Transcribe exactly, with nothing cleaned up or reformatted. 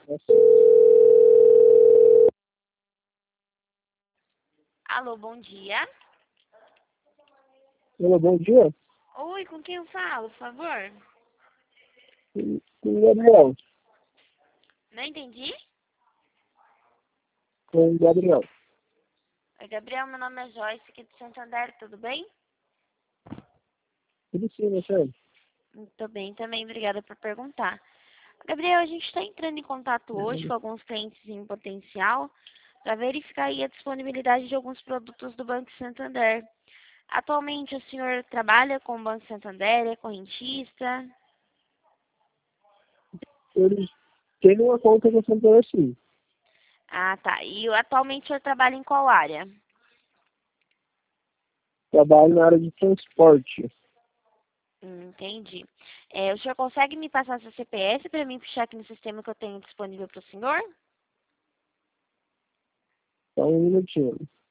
Alô, bom dia. Olá, bom dia. Oi, com quem eu falo, por favor? Com com o Gabriel. Não entendi? Com o Gabriel. Oi, Gabriel, meu nome é Joyce, aqui de Santander, tudo bem? Tudo sim, né, senhor? Muito bem, também, obrigada por perguntar. Gabriel, a gente está entrando em contato hoje com alguns clientes em potencial para verificar aí a disponibilidade de alguns produtos do Banco Santander. Atualmente, o senhor trabalha com o Banco Santander, é correntista? Eles têm uma conta no Santander, sim. Ah, tá. E atualmente o senhor trabalha em qual área? Trabalho na área de transporte. Hum, entendi. É, o senhor consegue me passar seu C P F para mim puxar aqui no sistema que eu tenho disponível para o senhor? Só um minutinho.